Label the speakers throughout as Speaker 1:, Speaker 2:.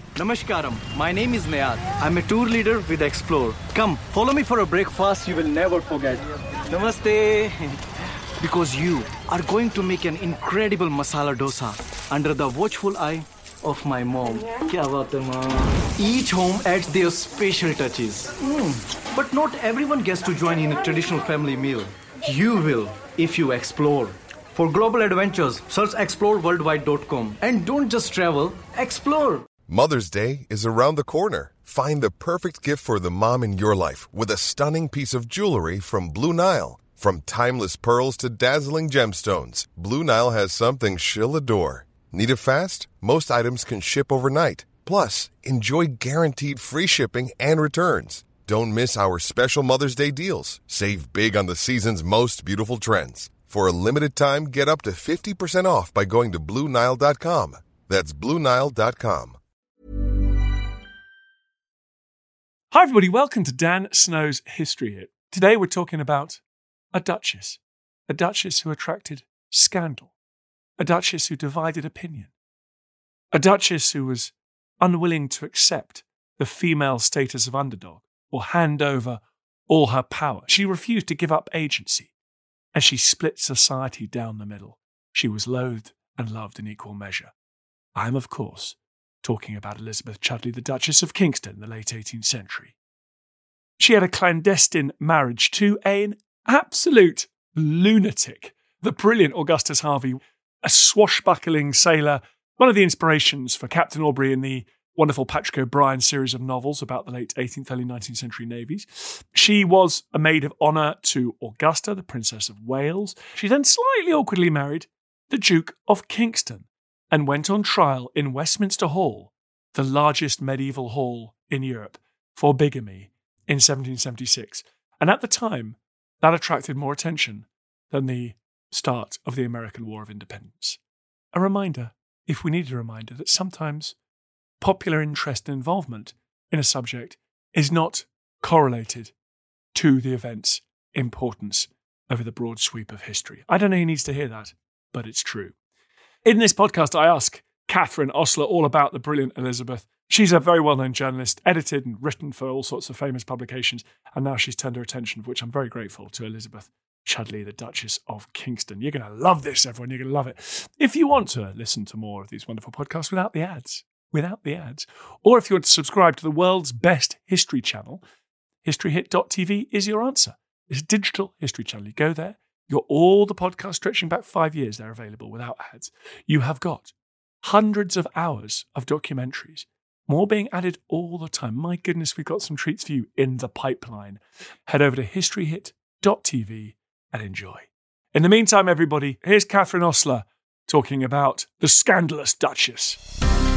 Speaker 1: Namaskaram, my name is Nayar. I'm a tour leader with Explore. Come, follow me for a breakfast you will never forget. Namaste. Because you are going to make an incredible masala dosa under the watchful eye of my mom. Kya baat hai, mom? Each home adds their special touches. But not everyone gets to join in a traditional family meal. You will if you explore. For global adventures, search exploreworldwide.com. And don't just travel, explore.
Speaker 2: Mother's Day is around the corner. Find the perfect gift for the mom in your life with a stunning piece of jewelry from Blue Nile. From timeless pearls to dazzling gemstones, Blue Nile has something she'll adore. Need it fast? Most items can ship overnight. Plus, enjoy guaranteed free shipping and returns. Don't miss our special Mother's Day deals. Save big on the season's most beautiful trends. For a limited time, get up to 50% off by going to BlueNile.com. That's BlueNile.com.
Speaker 3: Hi everybody, welcome to Dan Snow's History Hit. Today we're talking about a duchess who attracted scandal, a duchess who divided opinion, a duchess who was unwilling to accept the female status of underdog or hand over all her power. She refused to give up agency, and she split society down the middle. She was loathed and loved in equal measure. I am, of course, talking about Elizabeth Chudleigh, the Duchess of Kingston in the late 18th century. She had a clandestine marriage to an absolute lunatic, the brilliant Augustus Harvey, a swashbuckling sailor, one of the inspirations for Captain Aubrey in the wonderful Patrick O'Brian series of novels about the late 18th, early 19th century navies. She was a maid of honour to Augusta, the Princess of Wales. She then slightly awkwardly married the Duke of Kingston, and went on trial in Westminster Hall, the largest medieval hall in Europe, for bigamy in 1776. And at the time, that attracted more attention than the start of the American War of Independence. A reminder, if we needed a reminder, that sometimes popular interest and involvement in a subject is not correlated to the event's importance over the broad sweep of history. I don't know who needs to hear that, but it's true. In this podcast, I ask Catherine Ostler all about the brilliant Elizabeth. She's a very well-known journalist, edited and written for all sorts of famous publications, and now she's turned her attention, for which I'm very grateful, to Elizabeth Chudleigh, the Duchess of Kingston. You're going to love this, everyone. You're going to love it. If you want to listen to more of these wonderful podcasts without the ads, or if you want to subscribe to the world's best history channel, historyhit.tv is your answer. It's a digital history channel. You go there. You've got all the podcasts stretching back 5 years. They're available without ads. You have got hundreds of hours of documentaries, more being added all the time. My goodness, we've got some treats for you in the pipeline. Head over to historyhit.tv and enjoy. In the meantime, everybody, here's Catherine Ostler talking about the scandalous Duchess.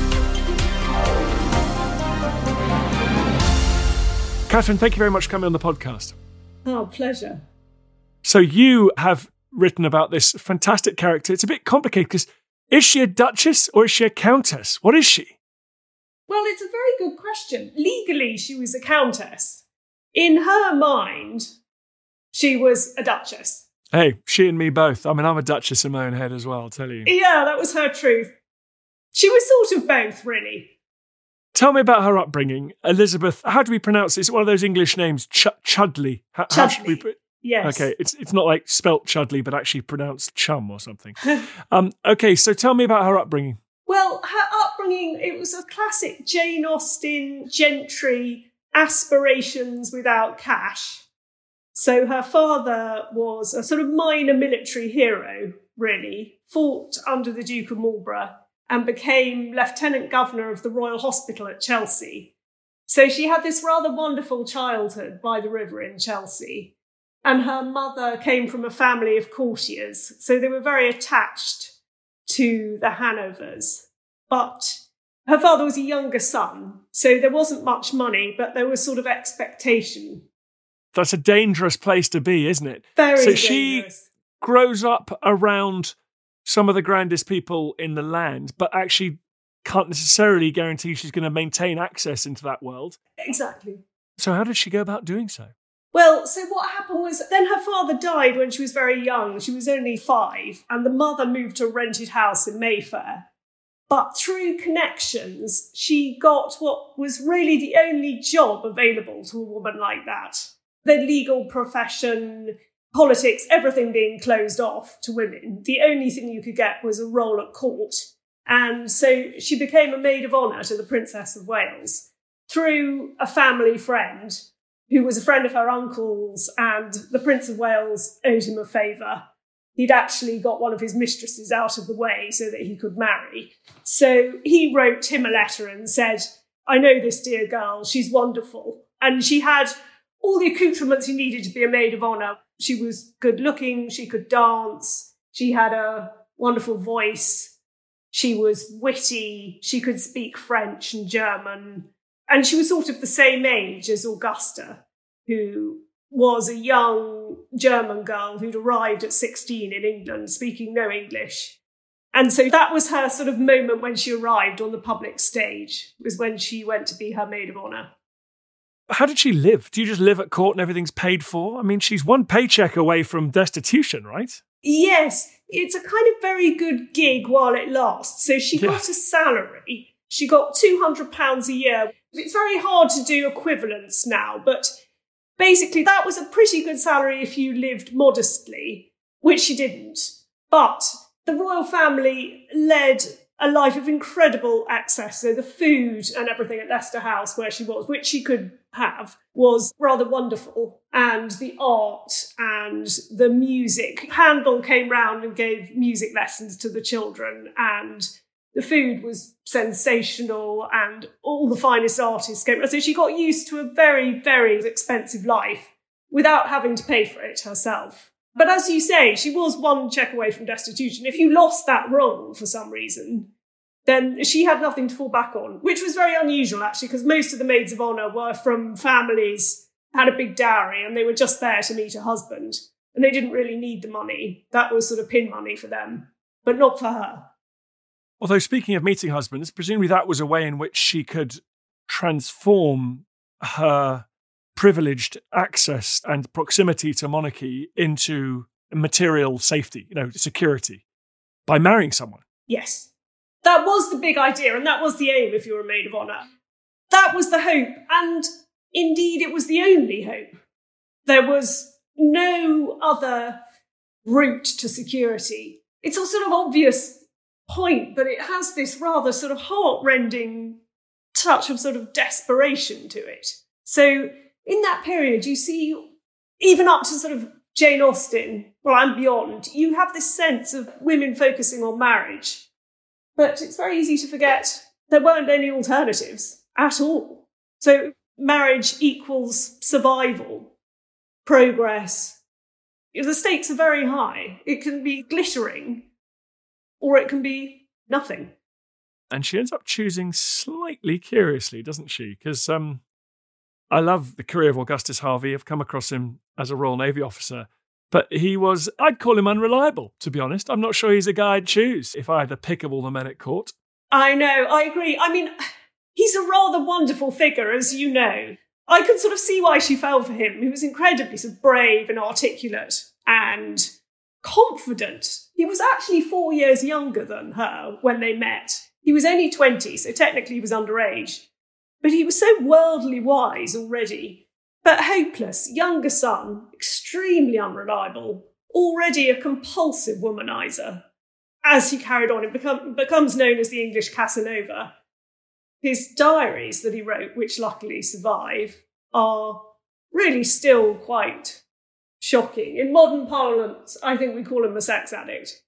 Speaker 3: Catherine, thank you very much for coming on the podcast.
Speaker 4: Oh, pleasure.
Speaker 3: So you have written about this fantastic character. It's a bit complicated because is she a duchess or is she a countess? What is she?
Speaker 4: Well, it's a very good question. Legally, she was a countess. In her mind, she was a duchess.
Speaker 3: Hey, she and me both. I mean, I'm a duchess in my own head as well, I'll tell you.
Speaker 4: Yeah, that was her truth. She was sort of both, really.
Speaker 3: Tell me about her upbringing. Elizabeth, how do we pronounce it? Is it one of those English names? Chudleigh. How should we put?
Speaker 4: Yes.
Speaker 3: Okay, it's not like spelt Chudleigh, but actually pronounced Chum or something. Okay, so tell me about her upbringing.
Speaker 4: Well, her upbringing, it was a classic Jane Austen, gentry, aspirations without cash. So her father was a sort of minor military hero, really, fought under the Duke of Marlborough and became Lieutenant Governor of the Royal Hospital at Chelsea. So she had this rather wonderful childhood by the river in Chelsea. And her mother came from a family of courtiers, so they were very attached to the Hanovers. But her father was a younger son, so there wasn't much money, but there was sort of expectation.
Speaker 3: That's a dangerous place to be, isn't it?
Speaker 4: Very
Speaker 3: dangerous. So she grows up around some of the grandest people in the land, but actually can't necessarily guarantee she's going to maintain access into that world.
Speaker 4: Exactly.
Speaker 3: So how did she go about doing so?
Speaker 4: Well, so what happened was then her father died when she was very young. She was only 5, and the mother moved to a rented house in Mayfair. But through connections, she got what was really the only job available to a woman like that. The legal profession, politics, everything being closed off to women. The only thing you could get was a role at court. And so she became a maid of honour to the Princess of Wales through a family friend who was a friend of her uncle's, and the Prince of Wales owed him a favour. He'd actually got one of his mistresses out of the way so that he could marry. So he wrote him a letter and said, I know this dear girl, she's wonderful. And she had all the accoutrements you needed to be a maid of honour. She was good looking, she could dance, she had a wonderful voice, she was witty, she could speak French and German, and she was sort of the same age as Augusta, who was a young German girl who'd arrived at 16 in England, speaking no English. And so that was her sort of moment when she arrived on the public stage, was when she went to be her maid of honour.
Speaker 3: How did she live? Do you just live at court and everything's paid for? I mean, she's one paycheck away from destitution, right?
Speaker 4: Yes, it's a kind of very good gig while it lasts. So she got a salary. She got £200 a year. It's very hard to do equivalents now, but basically that was a pretty good salary if you lived modestly, which she didn't. But the royal family led a life of incredible access. So the food and everything at Leicester House, where she was, which she could have, was rather wonderful. And the art and the music. Handel came round and gave music lessons to the children, and the food was sensational, and all the finest artists came. So she got used to a very, very expensive life without having to pay for it herself. But as you say, she was one check away from destitution. If you lost that role for some reason, then she had nothing to fall back on, which was very unusual, actually, because most of the maids of honour were from families, had a big dowry, and they were just there to meet a husband. And they didn't really need the money. That was sort of pin money for them, but not for her.
Speaker 3: Although, speaking of meeting husbands, presumably that was a way in which she could transform her privileged access and proximity to monarchy into material safety, security, by marrying someone.
Speaker 4: Yes. That was the big idea, and that was the aim if you were a maid of honour. That was the hope, and indeed it was the only hope. There was no other route to security. It's a sort of obvious point, but it has this rather sort of heart-rending touch of sort of desperation to it. So in that period, you see, even up to sort of Jane Austen, and beyond, you have this sense of women focusing on marriage. But it's very easy to forget there weren't any alternatives at all. So marriage equals survival, progress. The stakes are very high. It can be glittering, or it can be nothing.
Speaker 3: And she ends up choosing slightly curiously, doesn't she? Because I love the career of Augustus Harvey. I've come across him as a Royal Navy officer. But I'd call him unreliable, to be honest. I'm not sure he's a guy I'd choose if I had the pick of all the men at court.
Speaker 4: I know, I agree. I mean, he's a rather wonderful figure, as you know. I can sort of see why she fell for him. He was incredibly sort of brave and articulate and confident. He was actually 4 years younger than her when they met. He was only 20, so technically he was underage. But he was so worldly wise already. But hopeless, younger son, extremely unreliable, already a compulsive womanizer. As he carried on, it becomes known as the English Casanova. His diaries that he wrote, which luckily survive, are really still quite shocking. In modern parlance, I think we call him a sex addict.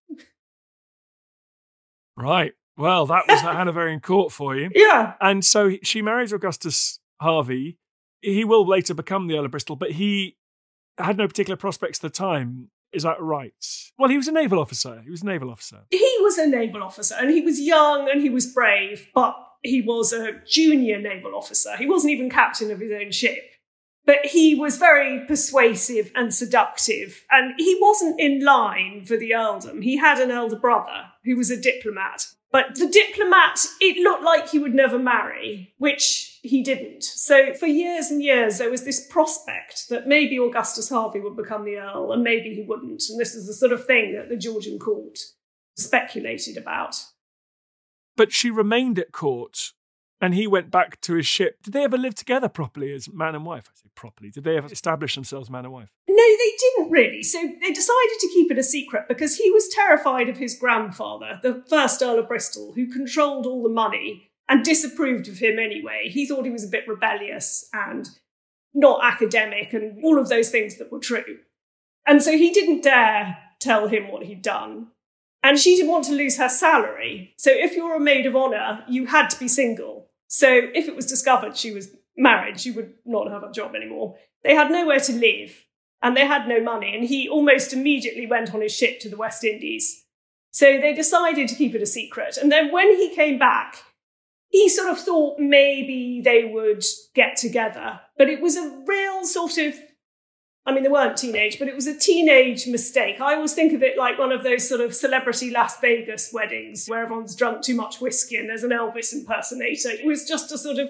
Speaker 3: Right. Well, that was the Hanoverian court for you.
Speaker 4: Yeah.
Speaker 3: And so she marries Augustus Harvey. He will later become the Earl of Bristol, but he had no particular prospects at the time. Is that right? Well, he was a naval officer. He was a naval officer,
Speaker 4: and he was young and he was brave, but he was a junior naval officer. He wasn't even captain of his own ship. But he was very persuasive and seductive, and he wasn't in line for the earldom. He had an elder brother who was a diplomat. But the diplomat, it looked like he would never marry, which he didn't. So for years and years, there was this prospect that maybe Augustus Harvey would become the Earl and maybe he wouldn't. And this is the sort of thing that the Georgian court speculated about.
Speaker 3: But she remained at court and he went back to his ship. Did they ever live together properly as man and wife? I say properly. Did they ever establish themselves man and wife?
Speaker 4: No, they didn't really. So they decided to keep it a secret because he was terrified of his grandfather, the first Earl of Bristol, who controlled all the money and disapproved of him anyway. He thought he was a bit rebellious and not academic and all of those things that were true. And so he didn't dare tell him what he'd done. And she didn't want to lose her salary. So if you were a maid of honour, you had to be single. So if it was discovered she was married, she would not have a job anymore. They had nowhere to live and they had no money. And he almost immediately went on his ship to the West Indies. So they decided to keep it a secret. And then when he came back, he sort of thought maybe they would get together. But it was a real sort of, I mean, they weren't teenage, but it was a teenage mistake. I always think of it like one of those sort of celebrity Las Vegas weddings where everyone's drunk too much whiskey and there's an Elvis impersonator. It was just a sort of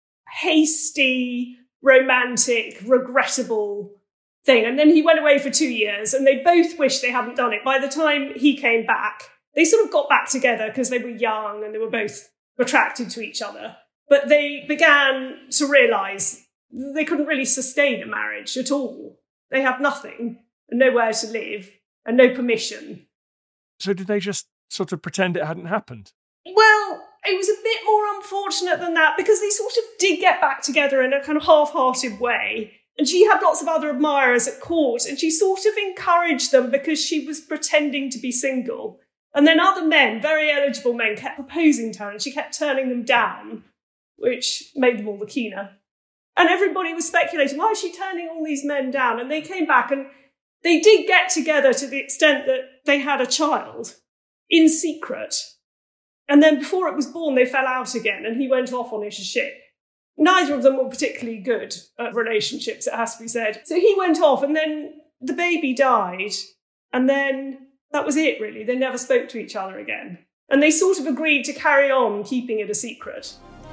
Speaker 4: hasty, romantic, regrettable thing. And then he went away for 2 years and they both wished they hadn't done it. By the time he came back, they sort of got back together because they were young and they were both attracted to each other. But they began to realise they couldn't really sustain a marriage at all. They had nothing and nowhere to live and no permission.
Speaker 3: So did they just sort of pretend it hadn't happened?
Speaker 4: Well, it was a bit more unfortunate than that because they sort of did get back together in a kind of half-hearted way. And she had lots of other admirers at court and she sort of encouraged them because she was pretending to be single. And then other men, very eligible men, kept proposing to her and she kept turning them down, which made them all the keener. And everybody was speculating, why is she turning all these men down? And they came back and they did get together to the extent that they had a child in secret. And then before it was born, they fell out again and he went off on his ship. Neither of them were particularly good at relationships, it has to be said. So he went off and then the baby died. And then that was it, really. They never spoke to each other again. And they sort of agreed to carry on keeping it a secret.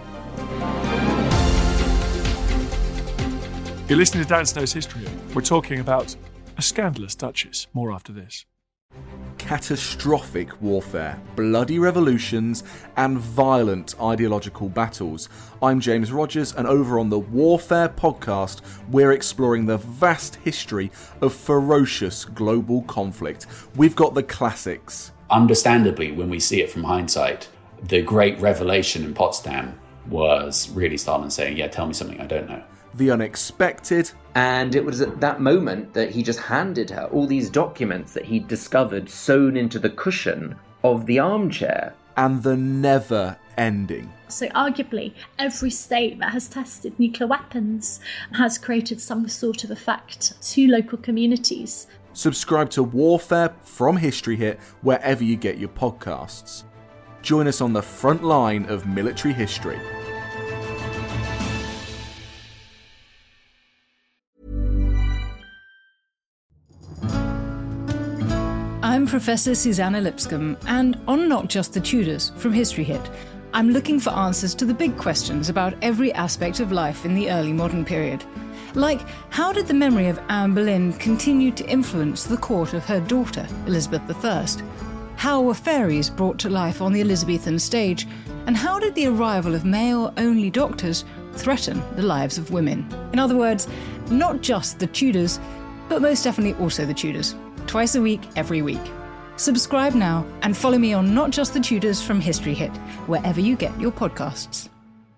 Speaker 3: You're listening to Dan Snow's History. We're talking about a scandalous duchess. More after this.
Speaker 5: Catastrophic warfare, bloody revolutions, and violent ideological battles. I'm James Rogers, and over on the Warfare Podcast, we're exploring the vast history of ferocious global conflict. We've got the classics.
Speaker 6: Understandably, when we see it from hindsight, the great revelation in Potsdam was really Stalin saying, yeah, tell me something I don't know.
Speaker 5: The unexpected.
Speaker 7: And it was at that moment that he just handed her all these documents that he'd discovered sewn into the cushion of the armchair.
Speaker 5: And the never ending.
Speaker 8: So arguably, every state that has tested nuclear weapons has created some sort of effect to local communities.
Speaker 5: Subscribe to Warfare from History Hit wherever you get your podcasts. Join us on the front line of military history.
Speaker 9: I'm Professor Susanna Lipscomb, and on Not Just the Tudors from History Hit, I'm looking for answers to the big questions about every aspect of life in the early modern period. Like, how did the memory of Anne Boleyn continue to influence the court of her daughter, Elizabeth I? How were fairies brought to life on the Elizabethan stage? And how did the arrival of male-only doctors threaten the lives of women? In other words, not just the Tudors, but most definitely also the Tudors. Twice a week, every week. Subscribe now and follow me on Not Just the Tudors from History Hit, wherever you get your podcasts.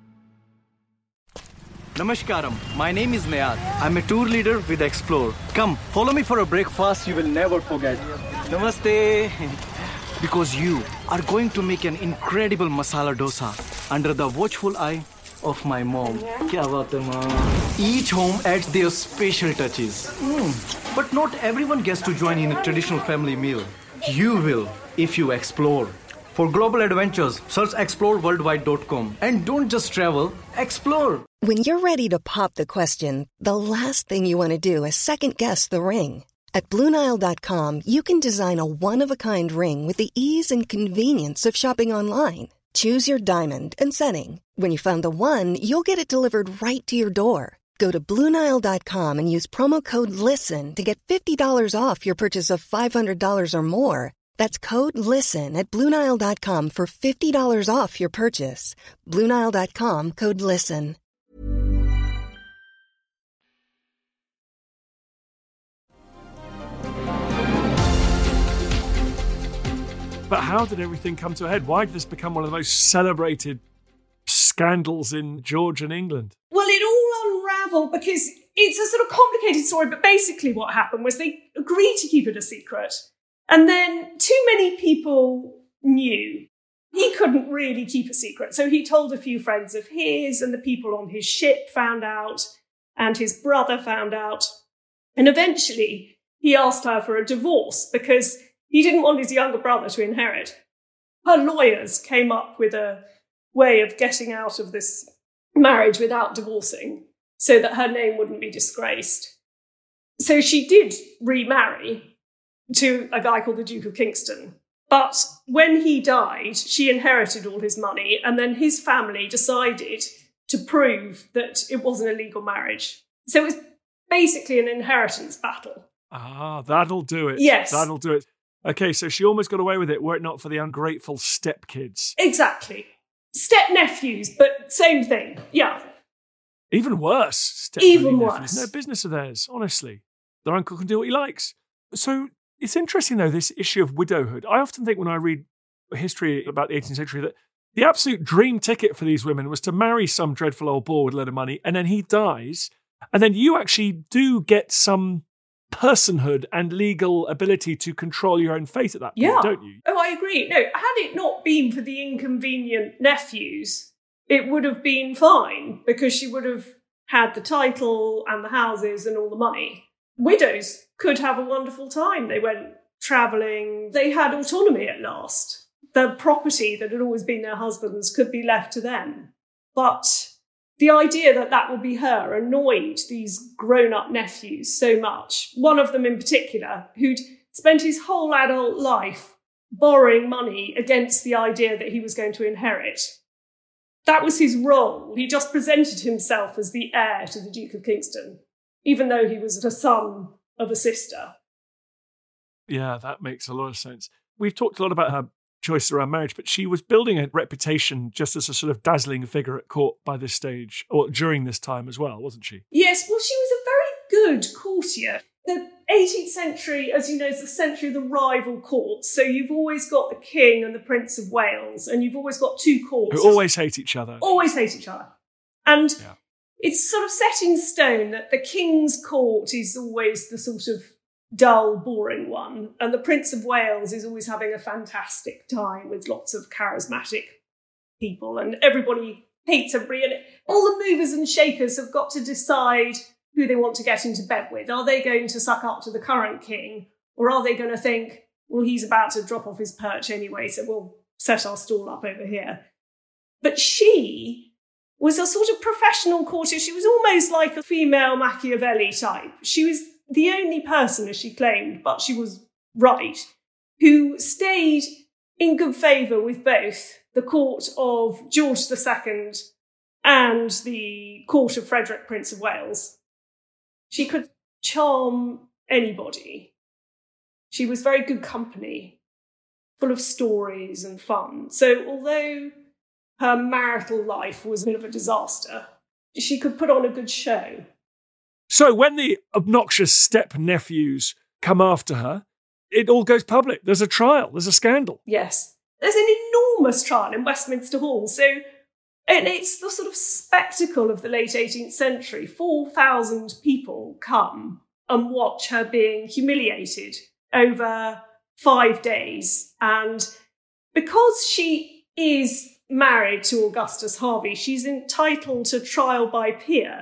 Speaker 1: Namaskaram, my name is Nayad. I'm a tour leader with Explore. Come, follow me for a breakfast you will never forget. Namaste. Because you are going to make an incredible masala dosa under the watchful eye of my mom. Kya baat hai, mom? Each home adds their special touches. But not everyone gets to join in a traditional family meal. You will if you explore. For global adventures, search exploreworldwide.com. And don't just travel, explore.
Speaker 10: When you're ready to pop the question, the last thing you want to do is second-guess the ring. At BlueNile.com, you can design a one-of-a-kind ring with the ease and convenience of shopping online. Choose your diamond and setting. When you find the one, you'll get it delivered right to your door. Go to BlueNile.com and use promo code LISTEN to get $50 off your purchase of $500 or more. That's code LISTEN at BlueNile.com for $50 off your purchase. BlueNile.com, code LISTEN.
Speaker 3: But how did everything come to a head? Why did this become one of the most celebrated scandals in Georgian England?
Speaker 4: Well, it all unravelled because it's a sort of complicated story, but basically what happened was they agreed to keep it a secret. And then too many people knew. He couldn't really keep a secret. So he told a few friends of his, and the people on his ship found out, and his brother found out. And eventually he asked her for a divorce because he didn't want his younger brother to inherit. Her lawyers came up with a way of getting out of this marriage without divorcing so that her name wouldn't be disgraced. So she did remarry to a guy called the Duke of Kingston. But when he died, she inherited all his money, and then his family decided to prove that it wasn't a legal marriage. So it was basically an inheritance battle.
Speaker 3: Ah, that'll do it.
Speaker 4: Yes.
Speaker 3: That'll do it. Okay, so she almost got away with it were it not for the ungrateful stepkids.
Speaker 4: Exactly. Step-nephews, but same thing. Yeah.
Speaker 3: Even worse.
Speaker 4: Even
Speaker 3: Step-nephews.
Speaker 4: worse.
Speaker 3: No business of theirs, honestly. Their uncle can do what he likes. So it's interesting, though, this issue of widowhood. I often think when I read history about the 18th century that the absolute dream ticket for these women was to marry some dreadful old bore with a load of money, and then he dies, and then you actually do get some personhood and legal ability to control your own fate at that point, don't you?
Speaker 4: Oh, I agree. No, had it not been for the inconvenient nephews, it would have been fine because she would have had the title and the houses and all the money. Widows could have a wonderful time. They went travelling. They had autonomy at last. The property that had always been their husband's could be left to them. But the idea that that would be her annoyed these grown-up nephews so much. One of them in particular, who'd spent his whole adult life borrowing money against the idea that he was going to inherit. That was his role. He just presented himself as the heir to the Duke of Kingston, even though he was the son of a sister.
Speaker 3: Yeah, that makes a lot of sense. We've talked a lot about her choices around marriage, but she was building a reputation just as a sort of dazzling figure at court by this stage, or during this time as well, wasn't she?
Speaker 4: Yes, well, she was a very good courtier. The 18th century, as you know, is the century of the rival courts. So you've always got the King and the Prince of Wales, and you've always got two courts.
Speaker 3: Who always hate each other.
Speaker 4: Always hate each other. And it's sort of set in stone that the King's court is always the sort of dull, boring one. And the Prince of Wales is always having a fantastic time with lots of charismatic people. And everybody hates everybody. And all the movers and shakers have got to decide who they want to get into bed with. Are they going to suck up to the current king? Or are they going to think, well, he's about to drop off his perch anyway, so we'll set our stall up over here. But she was a sort of professional courtier. She was almost like a female Machiavelli type. She was the only person, as she claimed, but she was right, who stayed in good favour with both the court of George II and the court of Frederick, Prince of Wales. She could charm anybody. She was very good company, full of stories and fun. So although her marital life was a bit of a disaster, she could put on a good show.
Speaker 3: So when the obnoxious step-nephews come after her, it all goes public. There's a trial. There's a scandal.
Speaker 4: Yes. There's an enormous trial in Westminster Hall. And it's the sort of spectacle of the late 18th century. 4,000 people come and watch her being humiliated over 5 days. And because she is married to Augustus Harvey, she's entitled to trial by peer.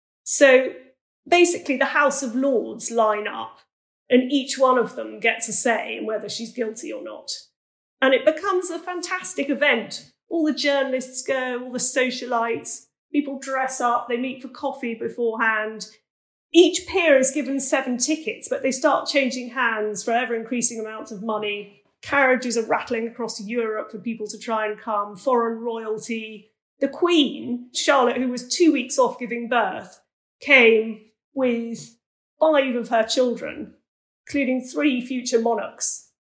Speaker 4: So basically, the House of Lords line up, and each one of them gets a say in whether she's guilty or not. And it becomes a fantastic event. All the journalists go, all the socialites, people dress up, they meet for coffee beforehand. Each peer is given 7 tickets, but they start changing hands for ever-increasing amounts of money. Carriages are rattling across Europe for people to try and come, foreign royalty. The Queen, Charlotte, who was 2 weeks off giving birth, came with 5 of her children, including 3 future monarchs,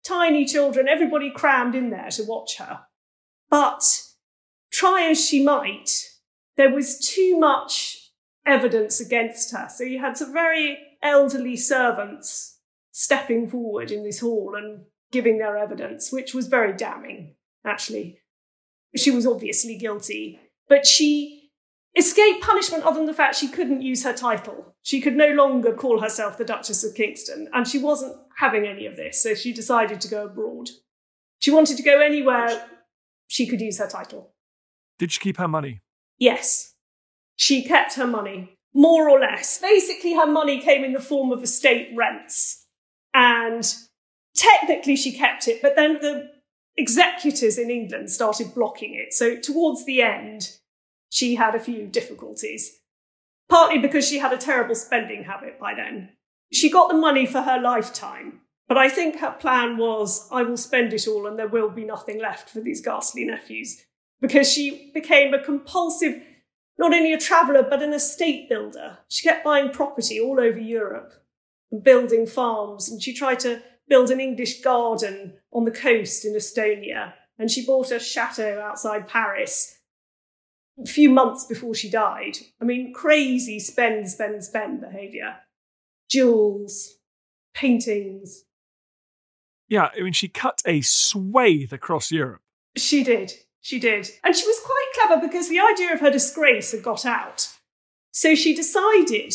Speaker 4: tiny children, everybody crammed in there to watch her. But try as she might, there was too much evidence against her. So you had some very elderly servants stepping forward in this hall and giving their evidence, which was very damning, actually. She was obviously guilty, but she escaped punishment other than the fact she couldn't use her title. She could no longer call herself the Duchess of Kingston, and she wasn't having any of this, so she decided to go abroad. She wanted to go anywhere she could use her title.
Speaker 3: Did she keep her money?
Speaker 4: Yes. She kept her money, more or less. Basically, her money came in the form of estate rents, and technically she kept it, but then the executors in England started blocking it. So towards the end, she had a few difficulties, partly because she had a terrible spending habit by then. She got the money for her lifetime, but I think her plan was, I will spend it all and there will be nothing left for these ghastly nephews, because she became a compulsive, not only a traveller, but an estate builder. She kept buying property all over Europe and building farms, and she tried to build an English garden on the coast in Estonia, and she bought a chateau outside Paris a few months before she died. I mean, crazy spend behaviour. Jewels, paintings.
Speaker 3: Yeah, I mean, she cut a swathe across Europe.
Speaker 4: She did. And she was quite clever because the idea of her disgrace had got out. So she decided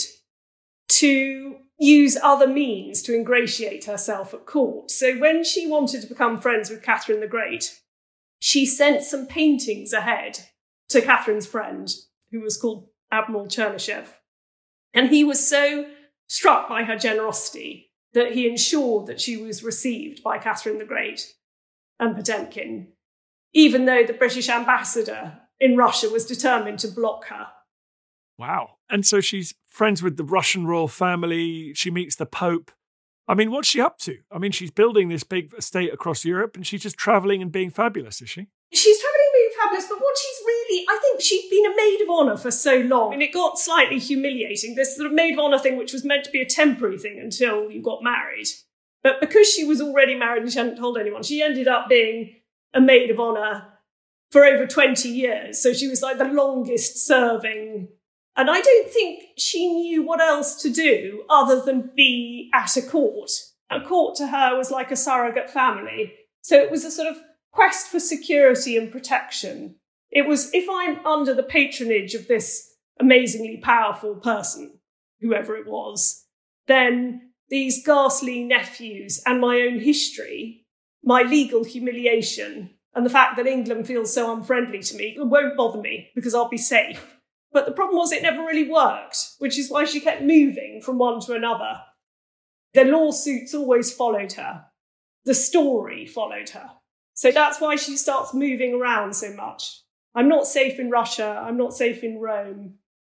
Speaker 4: to use other means to ingratiate herself at court. So when she wanted to become friends with Catherine the Great, she sent some paintings ahead to Catherine's friend, who was called Admiral Chernyshev. And he was so struck by her generosity that he ensured that she was received by Catherine the Great and Potemkin, even though the British ambassador in Russia was determined to block her.
Speaker 3: Wow. And so she's friends with the Russian royal family. She meets the Pope. I mean, what's she up to? I mean, she's building this big estate across Europe and she's just travelling and being fabulous, is she?
Speaker 4: She's travelling and being fabulous, but what she's really, I think she'd been a maid of honour for so long, and it got slightly humiliating, this sort of maid of honour thing, which was meant to be a temporary thing until you got married. But because she was already married and she hadn't told anyone, she ended up being a maid of honour for over 20 years. So she was like the longest serving. And I don't think she knew what else to do other than be at a court. A court to her was like a surrogate family. So it was a sort of quest for security and protection. It was, if I'm under the patronage of this amazingly powerful person, whoever it was, then these ghastly nephews and my own history, my legal humiliation, and the fact that England feels so unfriendly to me, it won't bother me because I'll be safe. But the problem was it never really worked, which is why she kept moving from one to another. The lawsuits always followed her. The story followed her. So that's why she starts moving around so much. I'm not safe in Russia. I'm not safe in Rome.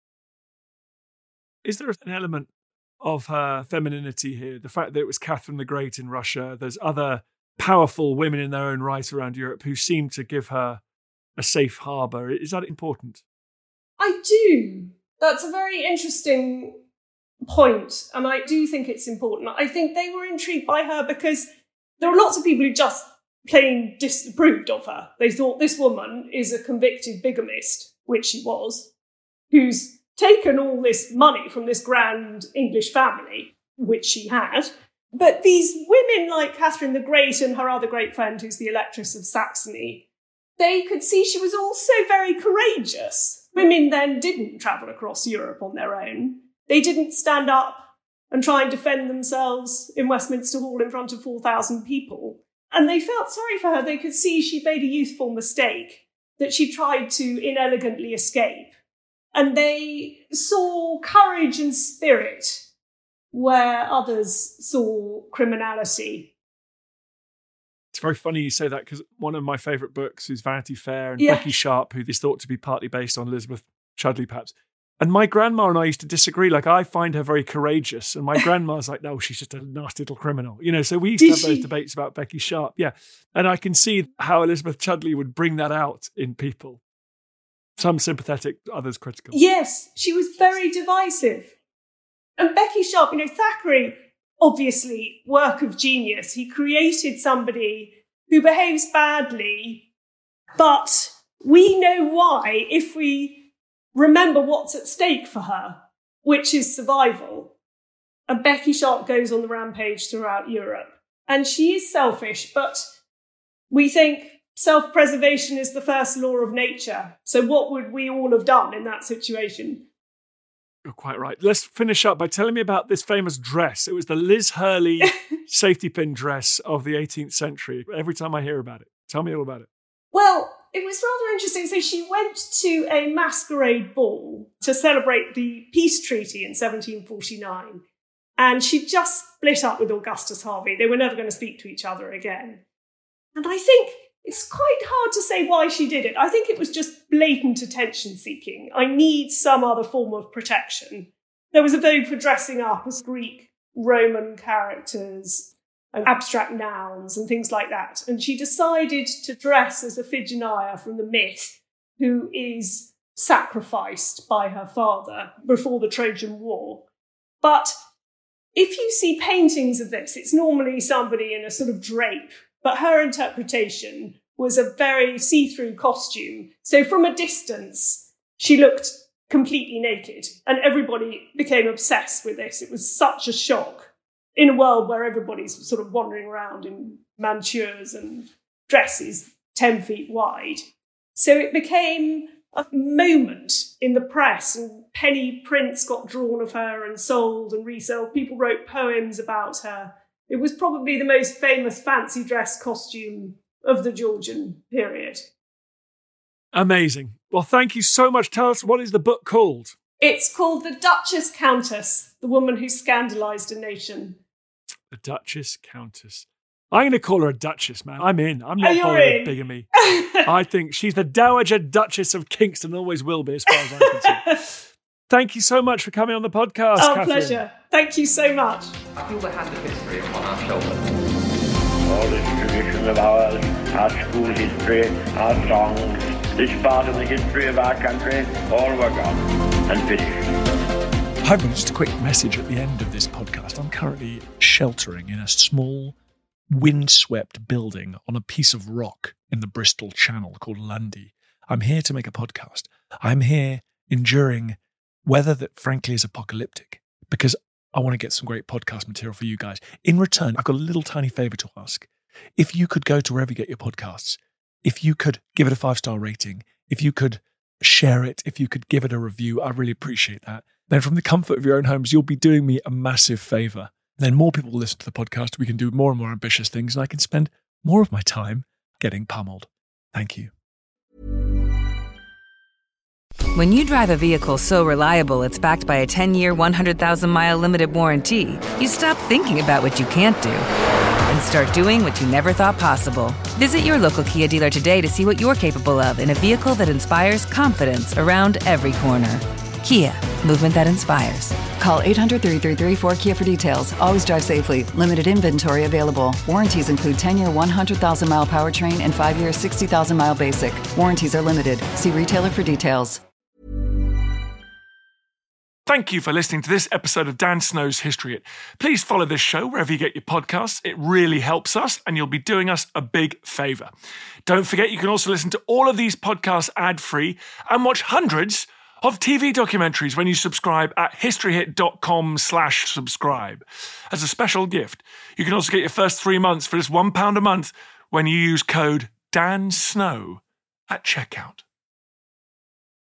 Speaker 3: Is there an element of her femininity here? The fact that it was Catherine the Great in Russia, there's other powerful women in their own right around Europe who seem to give her a safe harbour. Is that important?
Speaker 4: I do. That's a very interesting point, and I do think it's important. I think they were intrigued by her because there were lots of people who just plain disapproved of her. They thought this woman is a convicted bigamist, which she was, who's taken all this money from this grand English family, which she had. But these women like Catherine the Great and her other great friend, who's the Electress of Saxony, they could see she was also very courageous. Women then didn't travel across Europe on their own. They didn't stand up and try and defend themselves in Westminster Hall in front of 4,000 people. And they felt sorry for her. They could see she made a youthful mistake, that she tried to inelegantly escape. And they saw courage and spirit where others saw criminality.
Speaker 3: It's very funny you say that because one of my favourite books is Vanity Fair and
Speaker 4: Yeah.
Speaker 3: Becky Sharp, who is thought to be partly based on Elizabeth Chudley, perhaps. And my grandma and I used to disagree. Like, I find her very courageous. And my grandma's like, no, she's just a nasty little criminal. You know, so we used to have those debates about Becky Sharp. Yeah. And I can see how Elizabeth Chudley would bring that out in people. Some sympathetic, others critical.
Speaker 4: Yes, she was very divisive. And Becky Sharp, Thackeray obviously work of genius. He created somebody who behaves badly, but we know why if we remember what's at stake for her, which is survival. And Becky Sharp goes on the rampage throughout Europe. And she is selfish, but we think self-preservation is the first law of nature. So what would we all have done in that situation?
Speaker 3: You're quite right. Let's finish up by telling me about this famous dress. It was the Liz Hurley safety pin dress of the 18th century. Every time I hear about it, tell me all about it.
Speaker 4: Well, it was rather interesting. So she went to a masquerade ball to celebrate the peace treaty in 1749. And she just split up with Augustus Harvey. They were never going to speak to each other again. And I think it's quite hard to say why she did it. I think it was just blatant attention-seeking. I need some other form of protection. There was a vogue for dressing up as Greek, Roman characters and abstract nouns and things like that. And she decided to dress as Iphigenia from the myth, who is sacrificed by her father before the Trojan War. But if you see paintings of this, it's normally somebody in a sort of drape, but her interpretation was a very see-through costume. So from a distance, she looked completely naked, and everybody became obsessed with this. It was such a shock in a world where everybody's sort of wandering around in mantures and dresses 10 feet wide. So it became a moment in the press, and penny prints got drawn of her and sold and resold. People wrote poems about her. It was probably the most famous fancy dress costume of the Georgian period.
Speaker 3: Amazing. Well, thank you so much. Tell us, what is the book called?
Speaker 4: It's called The Duchess Countess, the woman who scandalised a nation.
Speaker 3: The Duchess Countess. I'm going to call her a duchess, man. I'm in. I'm not bothered with bigamy. I think she's the Dowager Duchess of Kingston, always will be, as far as I'm concerned. Thank you so much for coming on the podcast, Catherine.
Speaker 4: Pleasure. Thank you so much.
Speaker 7: I feel the hand of history upon our shoulders.
Speaker 11: All this tradition of ours, our school history, our songs, this part of the history of our country, all were gone and finished.
Speaker 3: Hi, everyone. Just a quick message at the end of this podcast. I'm currently sheltering in a small, windswept building on a piece of rock in the Bristol Channel called Lundy. I'm here to make a podcast. I'm here enduring weather that frankly is apocalyptic because I want to get some great podcast material for you guys. In return, I've got a little tiny favor to ask. If you could go to wherever you get your podcasts, if you could give it a 5-star rating, if you could share it, if you could give it a review, I really appreciate that. Then from the comfort of your own homes, you'll be doing me a massive favor. Then more people will listen to the podcast. We can do more and more ambitious things, and I can spend more of my time getting pummeled. Thank you.
Speaker 12: When you drive a vehicle so reliable it's backed by a 10-year, 100,000-mile limited warranty, you stop thinking about what you can't do and start doing what you never thought possible. Visit your local Kia dealer today to see what you're capable of in a vehicle that inspires confidence around every corner. Kia, movement that inspires.
Speaker 13: Call 800-333-4KIA for details. Always drive safely. Limited inventory available. Warranties include 10-year 100,000-mile powertrain and 5-year 60,000-mile basic. Warranties are limited. See retailer for details.
Speaker 3: Thank you for listening to this episode of Dan Snow's History Hit. Please follow this show wherever you get your podcasts. It really helps us, and you'll be doing us a big favour. Don't forget, you can also listen to all of these podcasts ad-free and watch hundreds of TV documentaries when you subscribe at historyhit.com/subscribe. As a special gift, you can also get your first 3 months for just £1 a month when you use code DANSNOW at checkout.